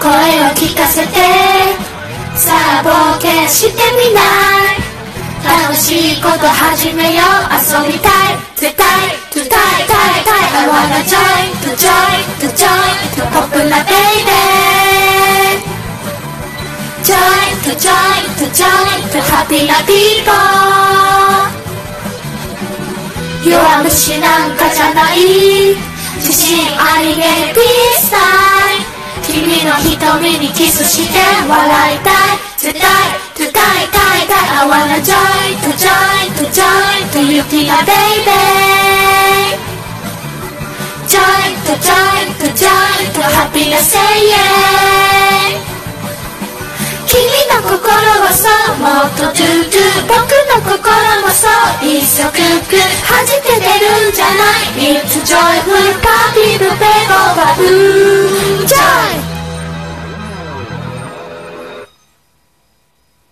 声を聞かせて、さあ冒険してみない？楽しいこと始めよう、遊びたい、絶対、to die, I wanna join, to join, to join, to pop na baby. Join, to join, to join, to happy na people. 弱虫なんかじゃない、自信ありげピースタイム。君の瞳にキスして笑いたい、絶対 to die, I wanna join, to join, to join, to beauty na baby. Join, to join, to join, to happiness say yeah. 君の心はそう、もっと to do、 僕の心もそう、一足く弾けてるんじゃない。 It's joyful party to play over。